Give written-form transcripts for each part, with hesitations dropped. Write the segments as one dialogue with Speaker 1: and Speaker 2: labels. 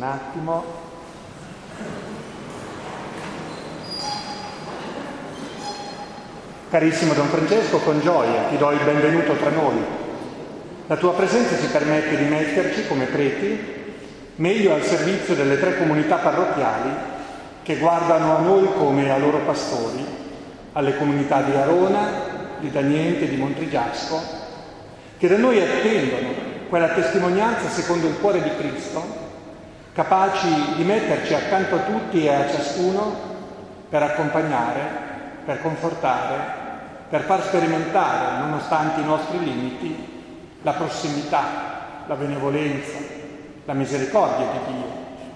Speaker 1: attimo. Carissimo Don Francesco, con gioia ti do il benvenuto tra noi. La tua presenza ci permette di metterci, come preti, meglio al servizio delle 3 comunità parrocchiali che guardano a noi come a loro pastori, alle comunità di Arona, di Daniente, di Montrigiasco, che da noi attendono quella testimonianza secondo il cuore di Cristo, capaci di metterci accanto a tutti e a ciascuno per accompagnare, per confortare, per far sperimentare, nonostante i nostri limiti, la prossimità, la benevolenza, la misericordia di Dio.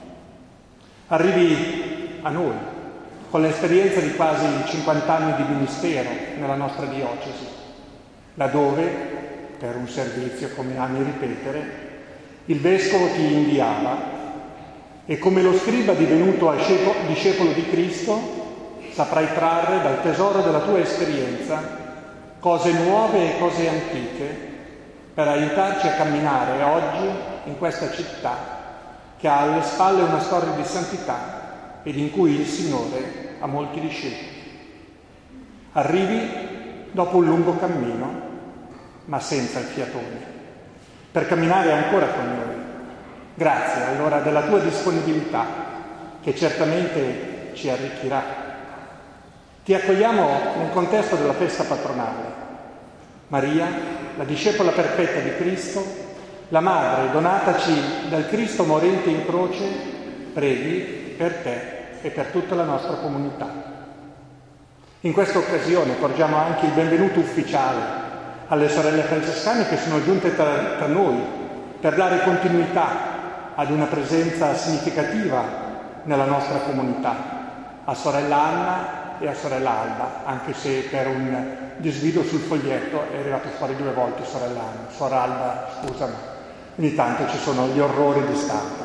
Speaker 1: Arrivi a noi con l'esperienza di quasi 50 anni di ministero nella nostra diocesi, laddove, per un servizio, come ami ripetere, il Vescovo ti inviava e come lo scriba divenuto discepolo di Cristo saprai trarre dal tesoro della tua esperienza cose nuove e cose antiche per aiutarci a camminare oggi in questa città che ha alle spalle una storia di santità ed in cui il Signore ha molti discepoli. Arrivi dopo un lungo cammino, ma senza il fiatone, per camminare ancora con noi. Grazie allora della tua disponibilità, che certamente ci arricchirà. Ti accogliamo nel contesto della festa patronale. Maria, la discepola perfetta di Cristo, la Madre donataci dal Cristo morente in croce, preghi per te e per tutta la nostra comunità. In questa occasione porgiamo anche il benvenuto ufficiale alle sorelle francescane che sono giunte tra noi per dare continuità ad una presenza significativa nella nostra comunità, a sorella Anna e a sorella Alba, anche se per un disguido sul foglietto è arrivato fuori 2 volte sorella Anna. Sorella Alba, scusa, ma ogni tanto ci sono gli orrori di stampa.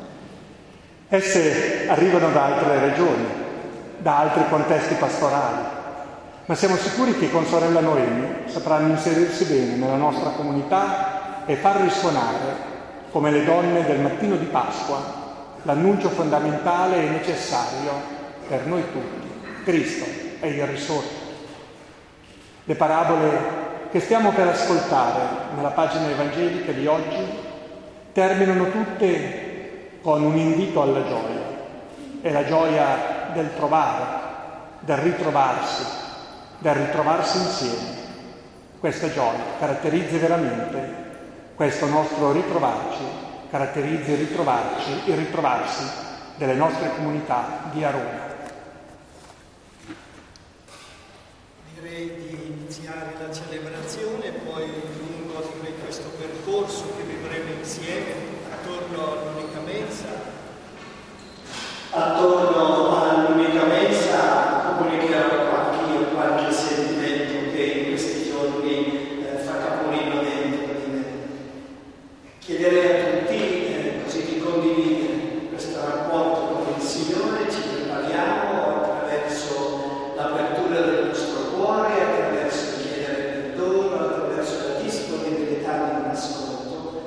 Speaker 1: Esse arrivano da altre regioni, da altri contesti pastorali, ma siamo sicuri che con sorella Noemi sapranno inserirsi bene nella nostra comunità e far risuonare, come le donne del mattino di Pasqua, l'annuncio fondamentale e necessario per noi tutti. Cristo è il risorto. Le parabole che stiamo per ascoltare nella pagina evangelica di oggi terminano tutte con un invito alla gioia. È la gioia del trovare, del ritrovarsi insieme. Questa gioia caratterizza veramente questo nostro ritrovarci, caratterizza il ritrovarsi delle nostre comunità di Arona.
Speaker 2: Direi di iniziare la celebrazione e poi lungo di questo percorso che vivremo insieme attorno all'unica mensa. Attorno all'unica mensa comunicherò anch'io qualche sentimento che in questi giorni fa capolino dentro di me. Chiederei a tutti così di condividere questo rapporto con il Signore, ci prepariamo attraverso l'apertura del nostro cuore, attraverso il chiedere perdono, attraverso la disponibilità di un ascolto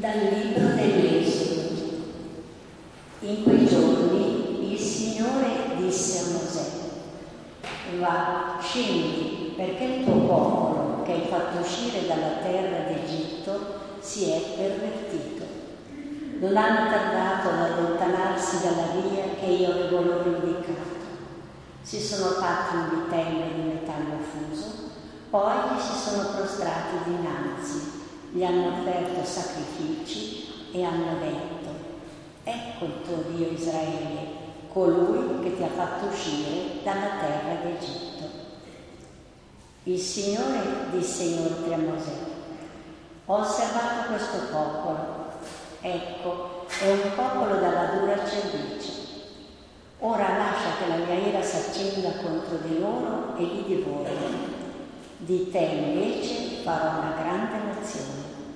Speaker 3: Dal libro dell'Esodo. In quei giorni il Signore disse a Mosè: va, scendi, perché il tuo popolo che hai fatto uscire dalla terra d'Egitto si è pervertito. Non hanno tardato ad allontanarsi dalla via che io avevo loro indicato. Si sono fatti un vitello di metallo fuso, poi gli si sono prostrati dinanzi, gli hanno offerto sacrifici e hanno detto: ecco il tuo Dio Israele, colui che ti ha fatto uscire dalla terra d'Egitto. Il Signore disse inoltre a Mosè: ho osservato questo popolo, ecco, è un popolo dalla dura cervice. Ora lascia che la mia ira si accenda contro di loro e li divori. Di te invece farò una grande nazione.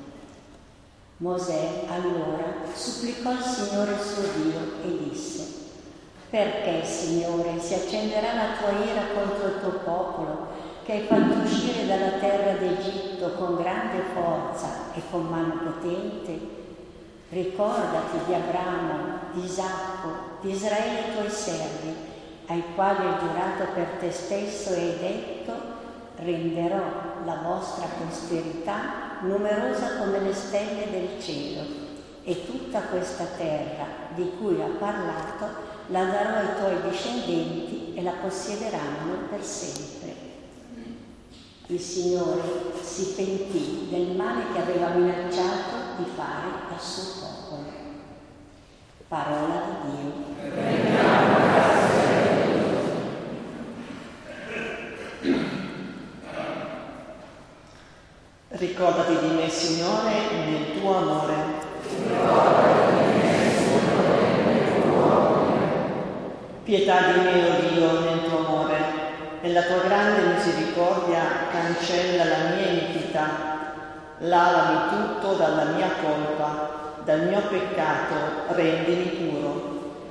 Speaker 3: Mosè allora supplicò il Signore suo Dio e disse: perché, Signore, si accenderà la tua ira contro il tuo popolo che hai fatto uscire dalla terra d'Egitto con grande forza e con mano potente? Ricordati di Abramo, di Isacco, di Israele tuoi servi, ai quali hai giurato per te stesso e hai detto: renderò la vostra posterità numerosa come le stelle del cielo, e tutta questa terra di cui ha parlato la darò ai tuoi discendenti e la possiederanno per sempre. Il Signore si pentì del male che aveva minacciato di fare al suo popolo. Parola di Dio.
Speaker 4: Ricordati di me, Signore, nel tuo amore. Pietà di me, o Dio, nel tuo amore. Nella tua grande misericordia cancella la mia iniquità. Lavami tutto dalla mia colpa, dal mio peccato rendimi puro.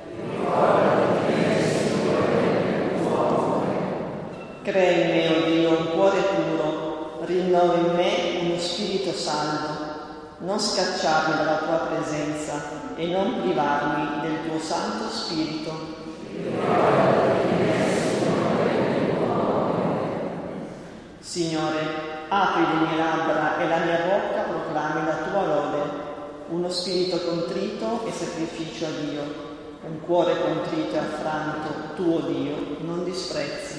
Speaker 4: Crea in me, o Dio, un cuore puro. Rinnova in me uno spirito saldo, non scacciarmi dalla tua presenza e non privarmi del tuo Santo Spirito. Signore, apri le mie labbra e la mia bocca proclami la tua lode, uno spirito contrito e sacrificio a Dio, un cuore contrito e affranto, tuo Dio, non disprezzi.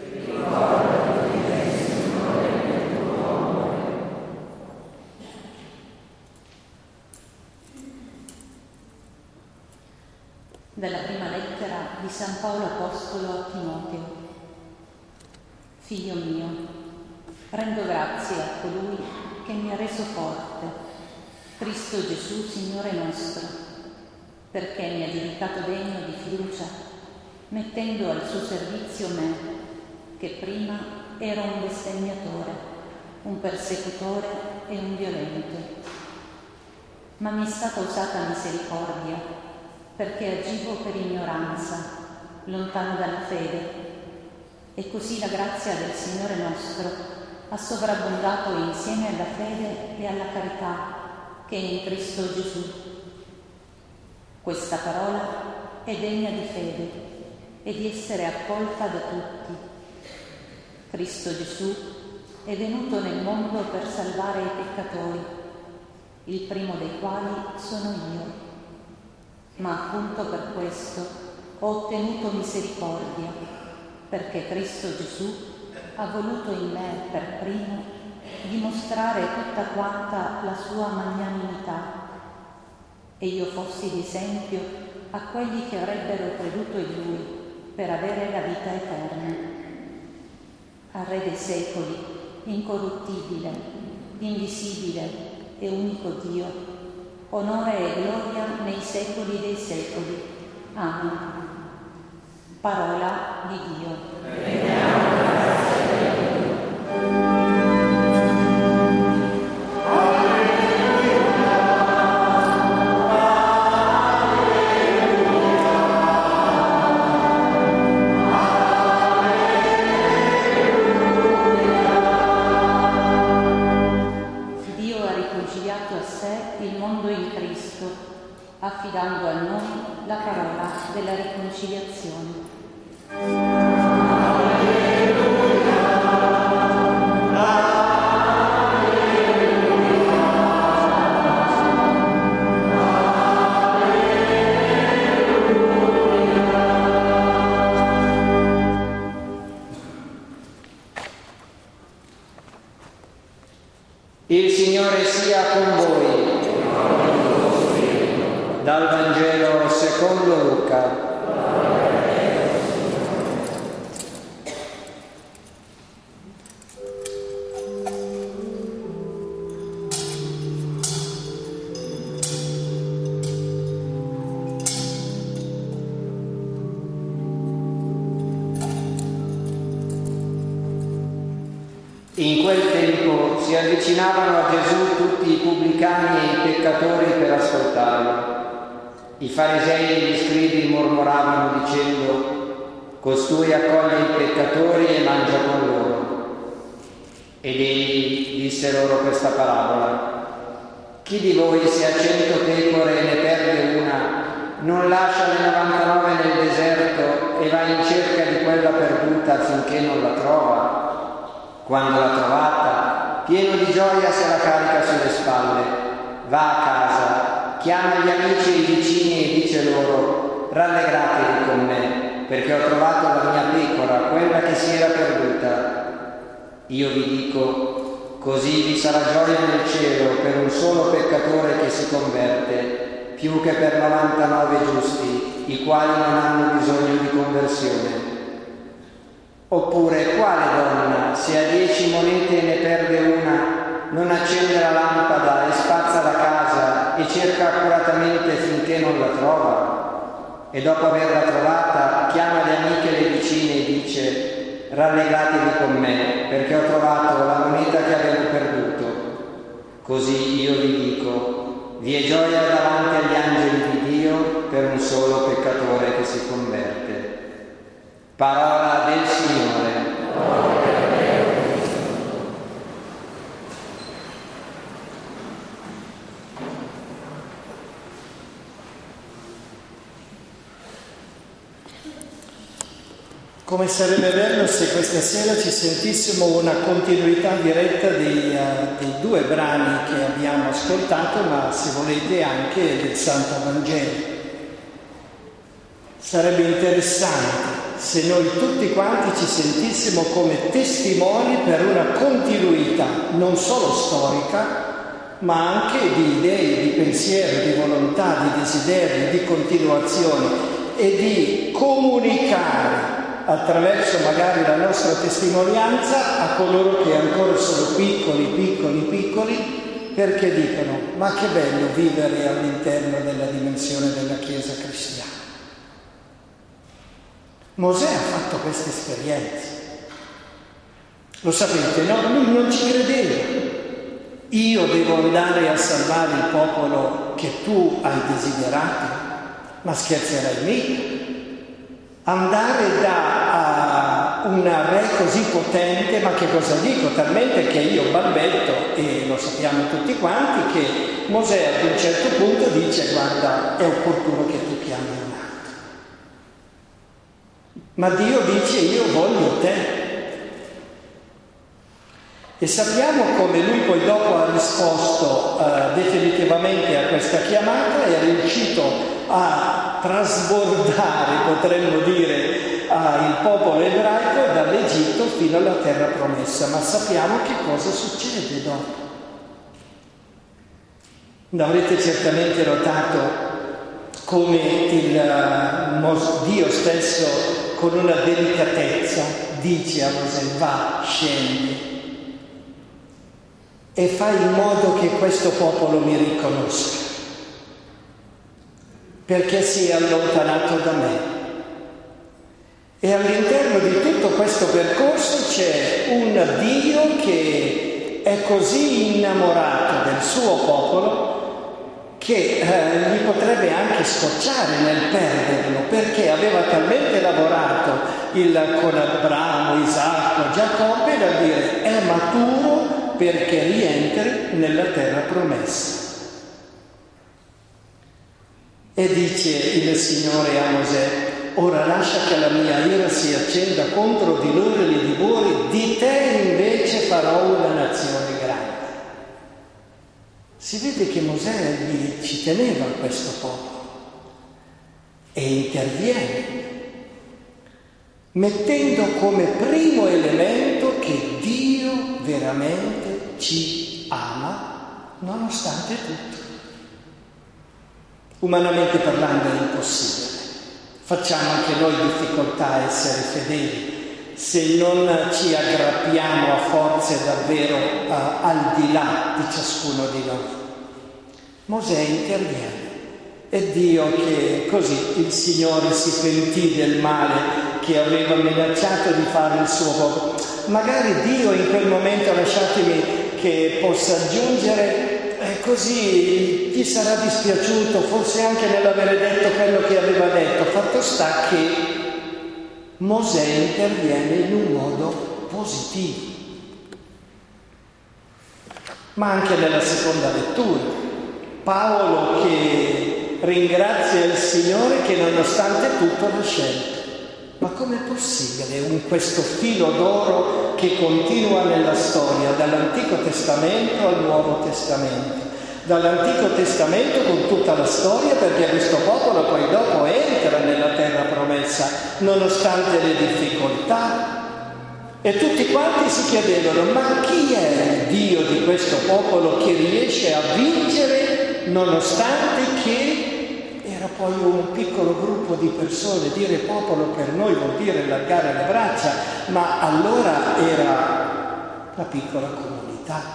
Speaker 5: Dalla prima lettera di San Paolo Apostolo a Timoteo. Figlio mio, rendo grazie a colui che mi ha reso forte, Cristo Gesù, Signore nostro, perché mi ha giudicato degno di fiducia, mettendo al suo servizio me, che prima ero un bestemmiatore, un persecutore e un violento. Ma mi è stata usata misericordia, perché agivo per ignoranza, lontano dalla fede, e così la grazia del Signore nostro ha sovrabbondato insieme alla fede e alla carità che è in Cristo Gesù. Questa parola è degna di fede e di essere accolta da tutti. Cristo Gesù è venuto nel mondo per salvare i peccatori, il primo dei quali sono io. Ma appunto per questo ho ottenuto misericordia, perché Cristo Gesù ha voluto in me per primo dimostrare tutta quanta la sua magnanimità, e io fossi di esempio a quelli che avrebbero creduto in Lui per avere la vita eterna. Al Re dei secoli, incorruttibile, invisibile e unico Dio, onore e gloria nei secoli dei secoli. Amen. Parola di Dio. Dio ha ricongiato a sé il mondo
Speaker 6: Il Signore sia con voi. Dal Vangelo secondo Luca. In quel tempo si avvicinavano a Gesù tutti i pubblicani e i peccatori per ascoltarlo. I farisei e gli scribi mormoravano dicendo: costui accoglie i peccatori e mangia con loro. Ed egli disse loro questa parabola: chi di voi, se ha 100 pecore e ne perde una, non lascia le 99 nel deserto e va in cerca di quella perduta finché non la trova? Quando l'ha trovata, pieno di gioia se la carica sulle spalle, va a casa, chiama gli amici e i vicini e dice loro: rallegratevi con me, perché ho trovato la mia pecora, quella che si era perduta. Io vi dico, così vi sarà gioia nel cielo per un solo peccatore che si converte, più che per 99 giusti, i quali non hanno bisogno di conversione. Oppure quale donna, se ha 10 monete e ne perde una, non accende la lampada e spazza la casa e cerca accuratamente finché non la trova? E dopo averla trovata chiama le amiche e le vicine e dice: rallegratevi con me, perché ho trovato la moneta che avevo perduto. Così io vi dico, vi è gioia davanti agli angeli di Dio per un solo peccatore che si converte. Parola del Signore.
Speaker 2: Come sarebbe bello se questa sera ci sentissimo una continuità diretta dei 2 brani che abbiamo ascoltato, ma se volete anche del Santo Vangelo. Sarebbe interessante se noi tutti quanti ci sentissimo come testimoni per una continuità non solo storica, ma anche di idee, di pensieri, di volontà, di desideri, di continuazione e di comunicare attraverso magari la nostra testimonianza a coloro che ancora sono piccoli, perché dicono: ma che bello vivere all'interno della dimensione della Chiesa cristiana. Mosè ha fatto queste esperienze. Lo sapete, no? Lui non ci credeva. Io devo andare a salvare il popolo che tu hai desiderato? Ma scherzerai mica. Andare da un re così potente, ma che cosa dico? Talmente che io balbetto, e lo sappiamo tutti quanti, che Mosè ad un certo punto dice: guarda, è opportuno che tu chiami un altro. Ma Dio dice: io voglio te. E sappiamo come lui poi dopo ha risposto definitivamente a questa chiamata e è riuscito a trasbordare, potremmo dire, il popolo ebraico dall'Egitto fino alla terra promessa. Ma sappiamo che cosa succede dopo. Avrete certamente notato come Dio stesso, con una delicatezza, dice a Mosè: va, scendi e fai in modo che questo popolo mi riconosca, perché si è allontanato da me. E all'interno di tutto questo percorso c'è un Dio che è così innamorato del suo popolo che gli potrebbe anche scocciare nel perderlo, perché aveva talmente lavorato con Abramo, Isacco, Giacobbe, da dire: è maturo perché rientri nella terra promessa. E dice il Signore a Mosè: ora lascia che la mia ira si accenda contro di loro e li divori, di te invece farò una nazione grande. Si vede che Mosè ci teneva a questo popolo e interviene, mettendo come primo elemento che Dio veramente ci ama nonostante tutto. Umanamente parlando è impossibile. Facciamo anche noi difficoltà a essere fedeli se non ci aggrappiamo a forze davvero al di là di ciascuno di noi. Mosè interviene. È Dio che così il Signore si pentì del male che aveva minacciato di fare il suo popolo. Magari Dio in quel momento, lasciatemi che possa aggiungere, così gli sarà dispiaciuto, forse anche nell'avere detto quello che aveva detto. Fatto sta che Mosè interviene in un modo positivo. Ma anche nella seconda lettura, Paolo che ringrazia il Signore che nonostante tutto l'ha scelto. Ma com'è possibile questo filo d'oro che continua nella storia, dall'Antico Testamento al Nuovo Testamento? Dall'Antico Testamento con tutta la storia, perché questo popolo poi dopo entra nella terra promessa, nonostante le difficoltà. E tutti quanti si chiedevano, ma chi è il Dio di questo popolo che riesce a vincere nonostante che era poi un piccolo gruppo di persone? Dire popolo per noi vuol dire allargare le braccia, ma allora era una piccola comunità.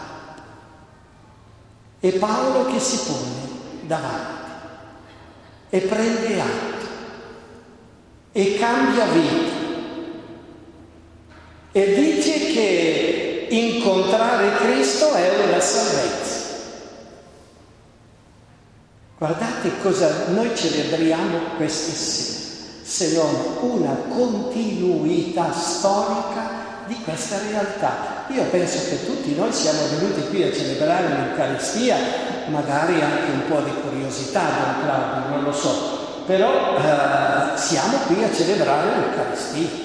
Speaker 2: E Paolo che si pone davanti e prende atto e cambia vita e dice che incontrare Cristo è una salvezza. Guardate cosa noi celebriamo queste sere, se non una continuità storica di questa realtà. Io penso che tutti noi siamo venuti qui a celebrare l'Eucaristia, magari anche un po' di curiosità, Don Claudio, non lo so, però siamo qui a celebrare l'Eucaristia.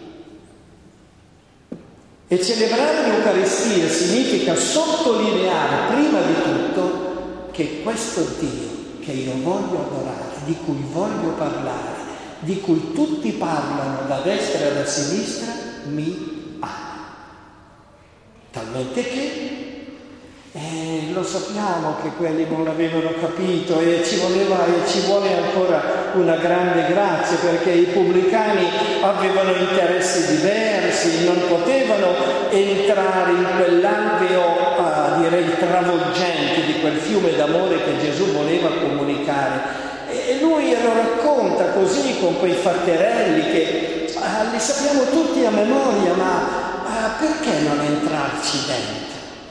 Speaker 2: E celebrare l'Eucaristia significa sottolineare prima di tutto che questo Dio che io voglio adorare, di cui voglio parlare, di cui tutti parlano da destra e da sinistra, mi ama. Talmente che lo sappiamo che quelli non l'avevano capito e ci vuole ancora una grande grazia, perché i pubblicani avevano interessi diversi, non potevano entrare in quell'alveo direi travolgente di quel fiume d'amore che Gesù voleva comunicare. E lui lo racconta così con quei fatterelli che li sappiamo tutti a memoria, ma perché non entrarci dentro?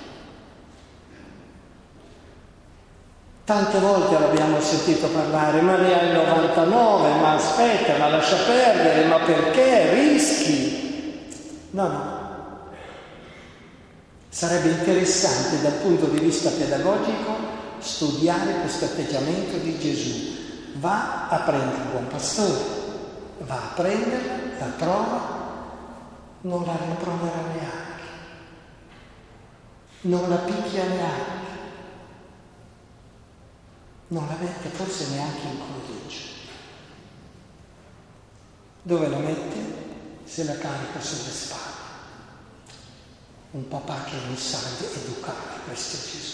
Speaker 2: Tante volte l'abbiamo sentito parlare, ma ne hai 99, ma aspetta, ma lascia perdere, ma perché rischi? No. Sarebbe interessante dal punto di vista pedagogico studiare questo atteggiamento di Gesù. Va a prendere il buon pastore, va a prendere, la trova, non la rimproverà neanche, non la picchia neanche. Non la mette forse neanche in croce. Dove la mette? Se la carica sulle spalle. Un papà che non sa educare, questo è Gesù.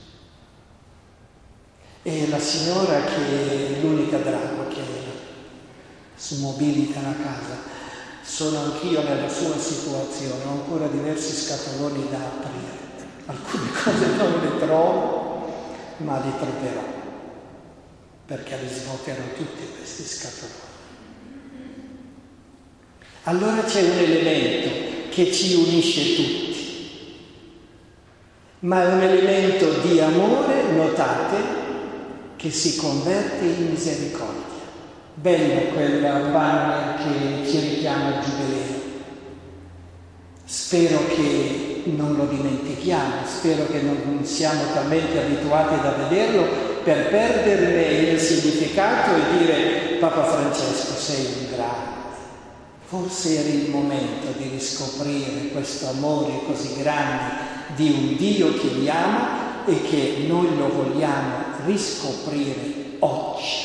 Speaker 2: E la signora che è l'unica dramma che smobilita la casa. Sono anch'io nella sua situazione, ho ancora diversi scatoloni da aprire. Alcune cose non le trovo, ma le troverò, perché li svuoterò tutti questi scatoloni. Allora c'è un elemento che ci unisce tutti, ma è un elemento di amore, notate, che si converte in misericordia. Bello quel banner che ci richiama il Giubileo. Spero che non lo dimentichiamo, spero che non siamo talmente abituati a vederlo per perderne il significato e dire: Papa Francesco, sei un grande. Forse era il momento di riscoprire questo amore così grande di un Dio che li ama e che noi lo vogliamo riscoprire oggi,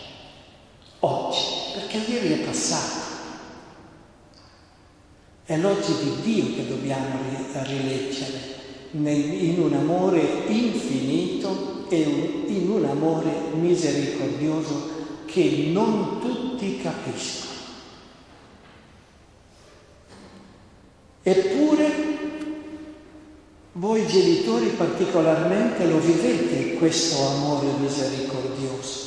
Speaker 2: perché ieri è passato. È l'oggi di Dio che dobbiamo rileggere
Speaker 7: in un amore infinito e in un amore misericordioso che non tutti capiscono. Eppure voi genitori particolarmente lo vivete questo amore misericordioso.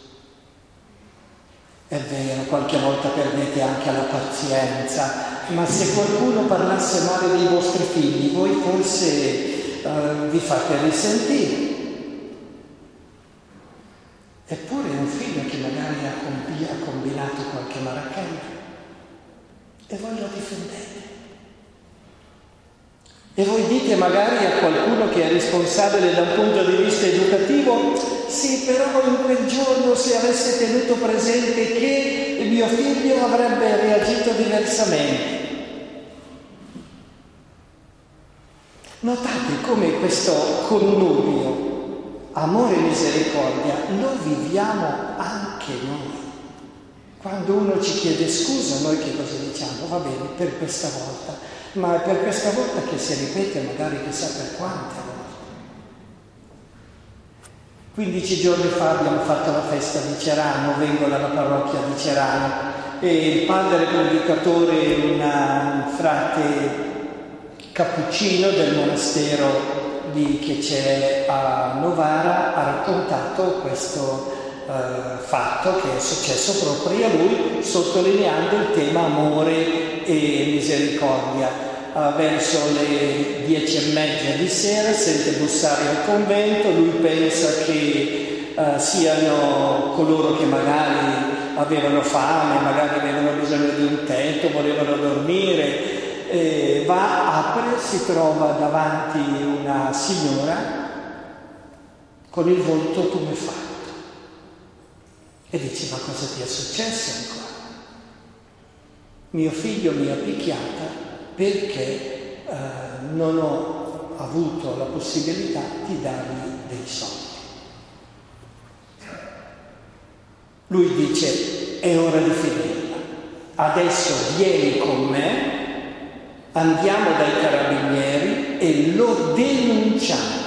Speaker 7: È vero, qualche volta perdete anche la pazienza, ma se qualcuno parlasse male dei vostri figli, voi forse vi fate risentire. Eppure un figlio che magari ha combinato qualche marachella e voi lo difendete. E voi dite magari a qualcuno che è responsabile da un punto di vista educativo: sì, però in quel giorno se avesse tenuto presente che il mio figlio avrebbe reagito diversamente. Notate come questo connubio, amore e misericordia, lo viviamo anche noi. Quando uno ci chiede scusa, noi che cosa diciamo? Va bene, per questa volta, ma è per questa volta che si ripete magari chissà per quante volte. 15 giorni fa abbiamo fatto la festa di Cerano, vengo dalla parrocchia di Cerano, e il padre predicatore, un frate cappuccino del monastero che c'è a Novara, ha raccontato questo fatto che è successo proprio a lui, sottolineando il tema amore e misericordia. Verso le 10:30 di sera sente bussare al convento, lui pensa che siano coloro che magari avevano fame, magari avevano bisogno di un tetto, volevano dormire. Va, apre, si trova davanti una signora con il volto tumefatto e dice: ma cosa ti è successo ancora? Mio figlio mi ha picchiata perché non ho avuto la possibilità di dargli dei soldi. Lui dice: è ora di finirla, adesso vieni con me, andiamo dai carabinieri e lo denunciamo.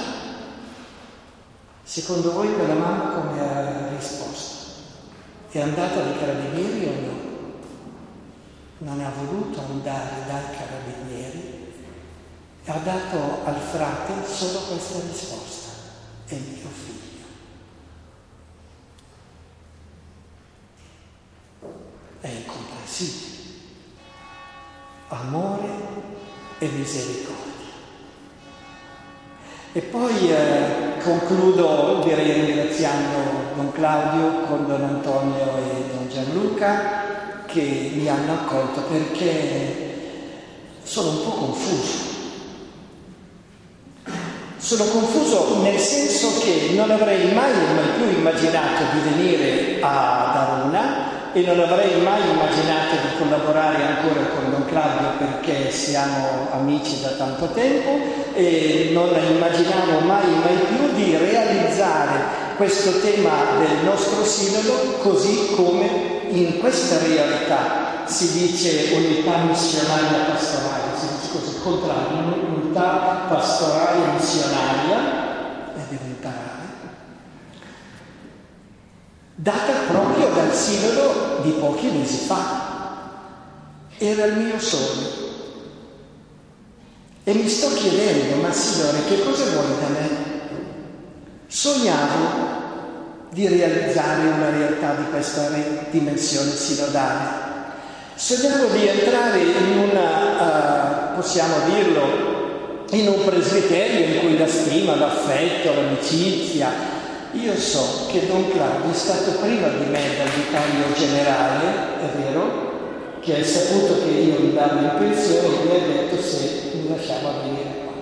Speaker 7: Secondo voi quella mamma come ha risposto? È andata dai carabinieri o no? Non ha voluto andare dai carabinieri e ha dato al frate solo questa risposta: è mio figlio. È incomprensibile. Amore e misericordia. E poi concludo, direi, ringraziando Don Claudio con Don Antonio e Don Gianluca che mi hanno accolto, perché sono un po' confuso. Sono confuso nel senso che non avrei mai più immaginato di venire ad Arona e non avrei mai immaginato di collaborare ancora con Don Claudio, perché siamo amici da tanto tempo, e non immaginavo mai più di realizzare questo tema del nostro sinodo così come in questa realtà si dice unità missionaria pastorale, si dice così, contrario, unità pastorale missionaria, è diventare data proprio dal sinodo di pochi mesi fa. Era il mio sogno e mi sto chiedendo: ma Signore, che cosa vuoi da me? Sognavo di realizzare una realtà di questa dimensione sinodale, sognavo di entrare in una, possiamo dirlo, in un presbiterio in cui la stima, l'affetto, l'amicizia. Io so che Don Claudio è stato prima di me dal vicario generale, è vero, che ha saputo che io andavo in pensione e mi ha detto se mi lasciava venire qua.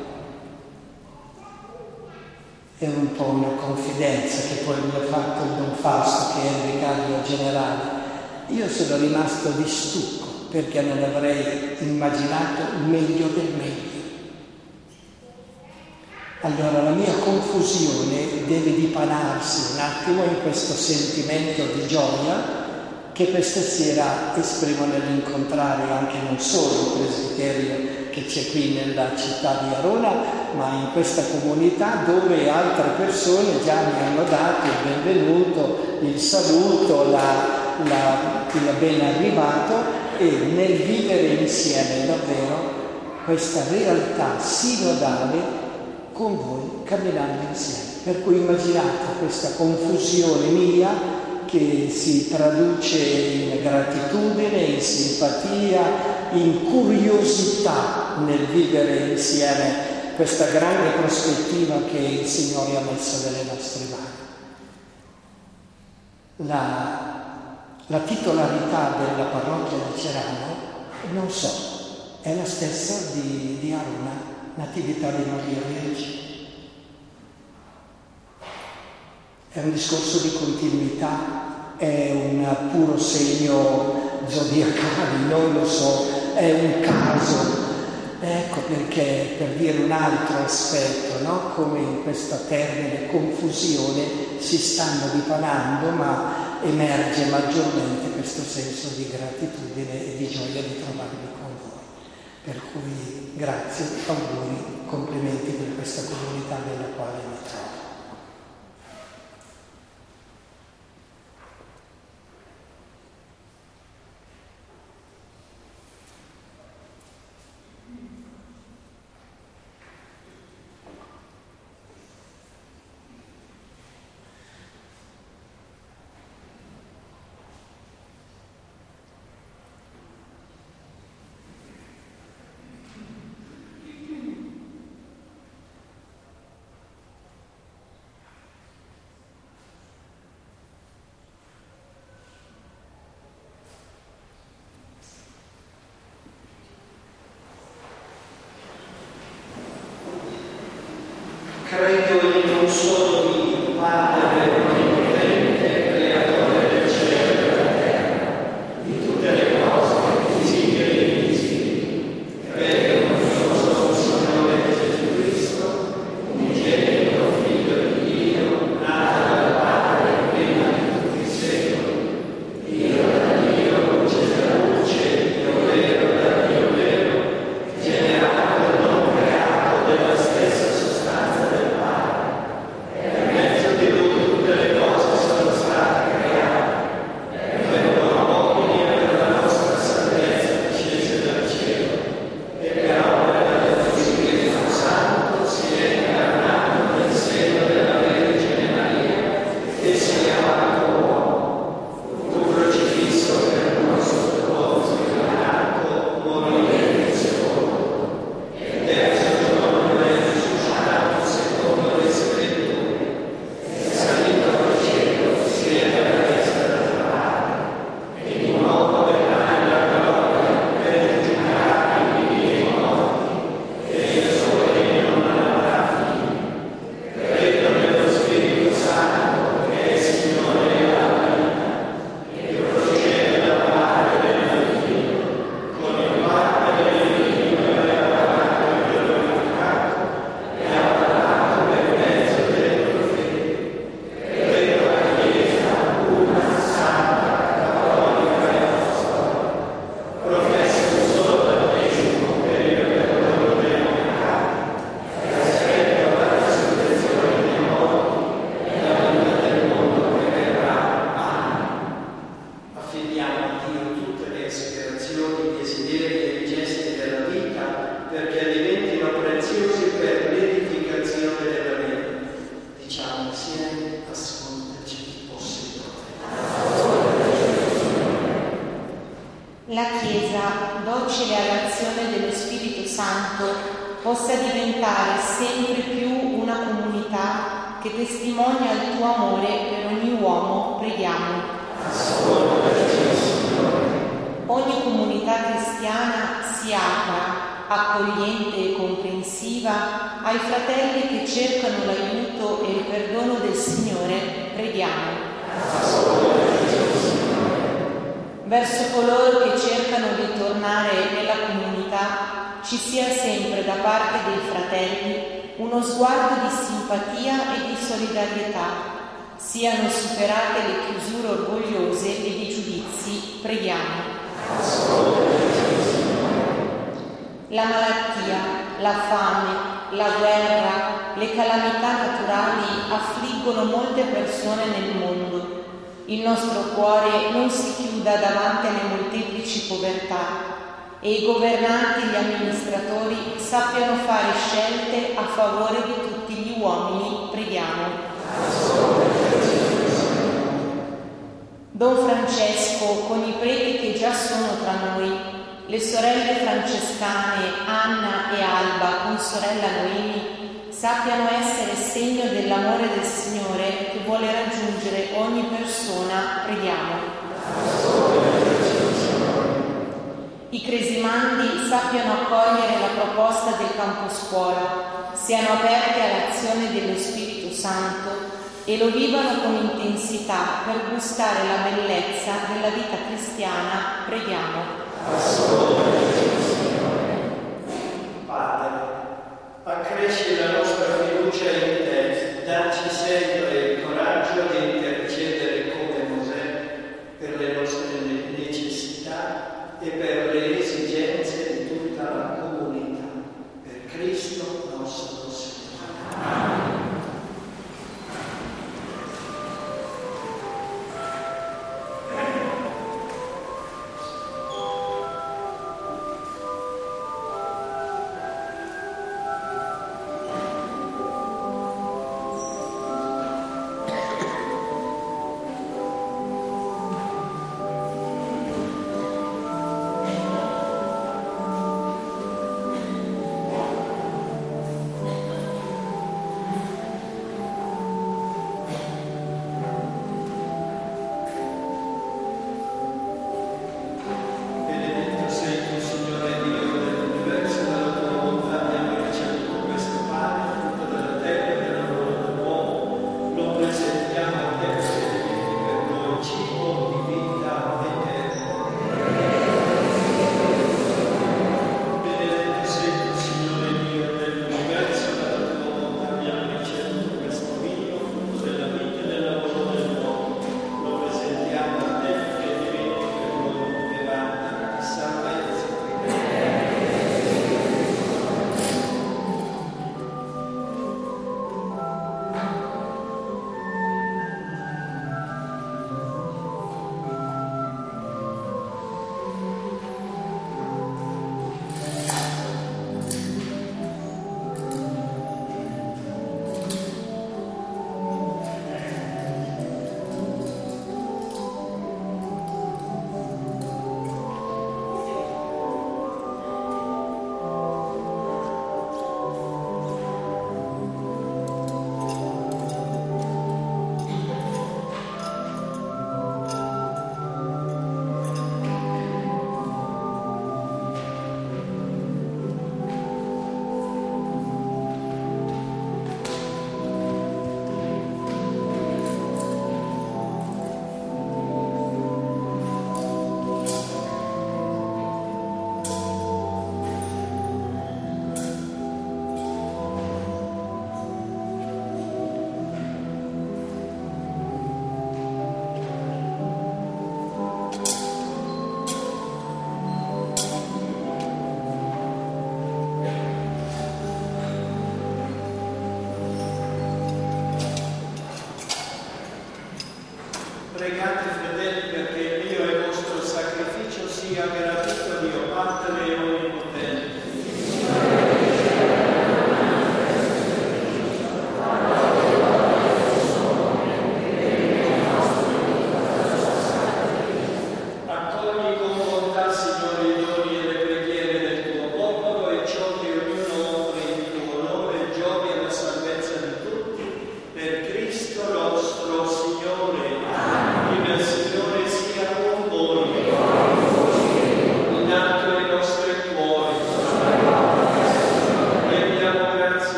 Speaker 7: È un po' una confidenza che poi mi ha fatto il Don Fausto, che è il vicario generale. Io sono rimasto di stucco perché non avrei immaginato meglio del meglio. Allora la mia confusione deve dipanarsi un attimo in questo sentimento di gioia che questa sera esprimo nell'incontrare anche non solo il presbiterio che c'è qui nella città di Arona, ma in questa comunità dove altre persone già mi hanno dato il benvenuto, il saluto, il ben arrivato, e nel vivere insieme davvero questa realtà sinodale con voi, camminando insieme. Per cui immaginate questa confusione mia che si traduce in gratitudine, in simpatia, in curiosità nel vivere insieme questa grande prospettiva che il Signore ha messo nelle nostre mani. La titolarità della parrocchia di Cerano, non so, è la stessa di Arona, Natività di Maria Vergine. È un discorso di continuità, è un puro segno zodiacale, non lo so, è un caso. Ecco perché, per dire un altro aspetto, no? Come in questa termine confusione si stanno dipanando, ma emerge maggiormente questo senso di gratitudine e di gioia di trovarmi con voi. Per cui grazie, auguri, complimenti per questa comunità nella quale mi trovo.
Speaker 2: Credo in un solo Dio, Padre onnipotente, creatore del cielo e della terra, di tutte le cose, visibili e invisibili. Credo in un solo Signore Gesù Cristo, unigenito Figlio di Dio, nato dal Padre prima di tutti i secoli. Dio da Dio, luce da luce, Dio vero da Dio vero, generato e non creato della stessa sostanza del
Speaker 8: La Chiesa, docile all'azione dello Spirito Santo, possa diventare sempre più una comunità che testimonia il tuo amore per ogni uomo, preghiamo. Ogni comunità cristiana si apra, accogliente e comprensiva, ai fratelli che cercano l'aiuto e il perdono del Signore, preghiamo. Verso coloro che cercano di tornare nella comunità, ci sia sempre da parte dei fratelli uno sguardo di simpatia e di solidarietà. Siano superate le chiusure orgogliose e i giudizi, preghiamo. La malattia, la fame, la guerra, le calamità naturali affliggono molte persone nel mondo. Il nostro cuore non si chiuda davanti alle molteplici povertà e i governanti e gli amministratori sappiano fare scelte a favore di tutti gli uomini. Preghiamo. Don Francesco, con i preti che già sono tra noi, le sorelle francescane Anna e Alba con sorella Noemi, sappiano essere segno dell'amore del Signore che vuole raggiungere ogni persona. Preghiamo. I cresimandi sappiano accogliere la proposta del campo scuola, siano aperti all'azione dello Spirito Santo e lo vivano con intensità per gustare la bellezza della vita cristiana. Preghiamo.
Speaker 2: Padre, accresci la nostra fiducia in te, dacci sempre il coraggio di intercedere come Mosè per le nostre necessità e per le esigenze di tutta la comunità. Per Cristo nostro Signore.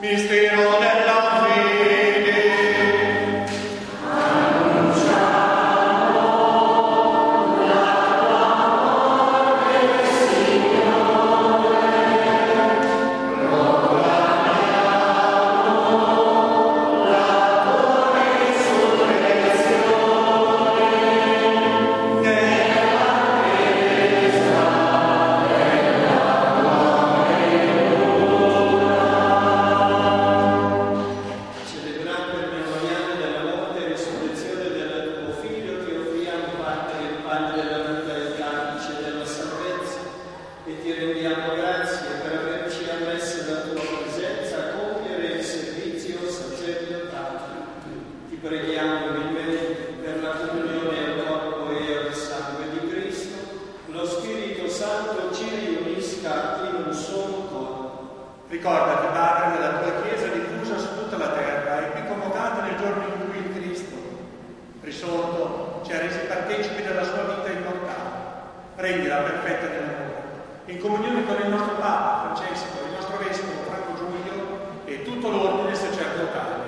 Speaker 9: Mistero della fede. Ricordati, Padre, della tua Chiesa diffusa su tutta la terra e qui convocata nel giorno in cui il Cristo, risorto, ci ha resi partecipi della sua vita immortale. Rendila perfetta nell'amore, in comunione con il nostro Papa Francesco, il nostro Vescovo Franco Giulio e tutto l'ordine sacerdotale.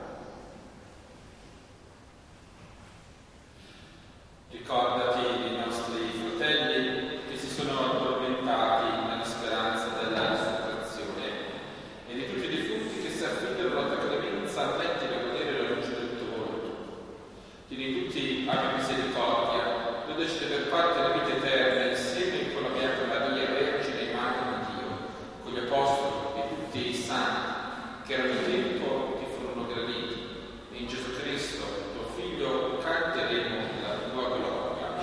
Speaker 10: Ricordati dei nostri fratelli che si sono addormentati nella speranza della risurrezione e di tutti i defunti che si affidano alla tua clemenza affetti da godere la luce del tuo volto. Tieni tutti abbia misericordia, dotaci di aver parte la vita eterna insieme con la Beata Maria, Vergine e Madre di Dio, con gli Apostoli e tutti i santi che erano in tempo ti furono graditi. E in Gesù Cristo, tuo Figlio, canteremo la tua gloria.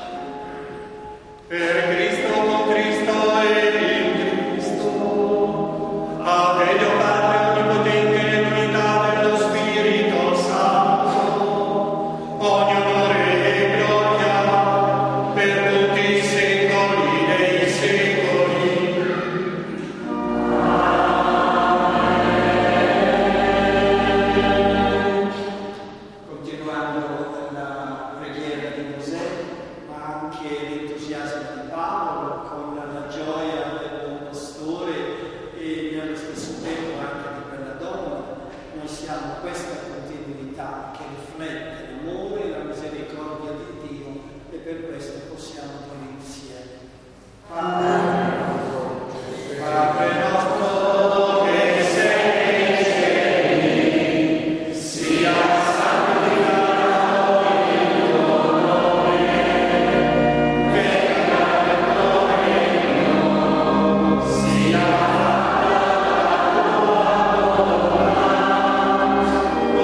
Speaker 9: Per Cristo, con Cristo e in Cristo, a te Dio Padre Onnipotente nell'unità dello Spirito Santo, ogni onore e gloria per tutti i secoli dei secoli.
Speaker 2: Continuando la preghiera di Mosè, ma anche l'entusiasmo di Paolo, con la gioia del buon pastore e nello stesso tempo anche di quella donna, noi siamo questa continuità che riflette l'amore e la misericordia di Dio e per questo possiamo dire insieme. Padre nostro che sei nei cieli, sia santificato il tuo nome, venga il tuo regno, sia fatta la tua volontà,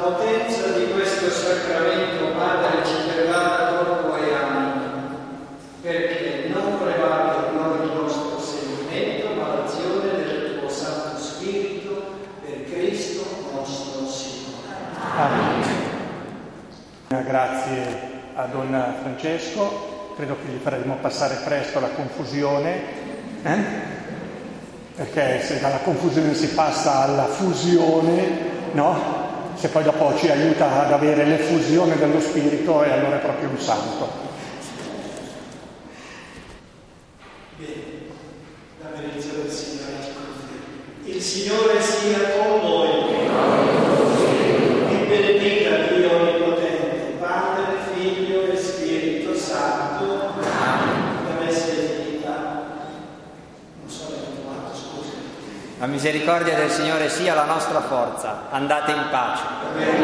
Speaker 2: potenza di questo sacramento, Padre, ci pervada corpo e anima, perché non prevale il nostro sentimento, ma l'azione del tuo Santo Spirito, per Cristo nostro Signore.
Speaker 1: Amen. Grazie a Don Francesco, credo che gli faremo passare presto la confusione, perché se dalla confusione si passa alla fusione, no? Se poi dopo ci aiuta ad avere l'effusione dello Spirito, e allora è proprio un santo.
Speaker 2: Bene, la benedizione del Signore ci confermi. Il Signore sia con voi. Vi benedica Dio Onnipotente, Padre, Figlio e Spirito Santo. La messa è finita. Non so se ho trovato, scusa.
Speaker 6: La misericordia del Signore sia la nostra forza. Andate in pace.
Speaker 2: Amen.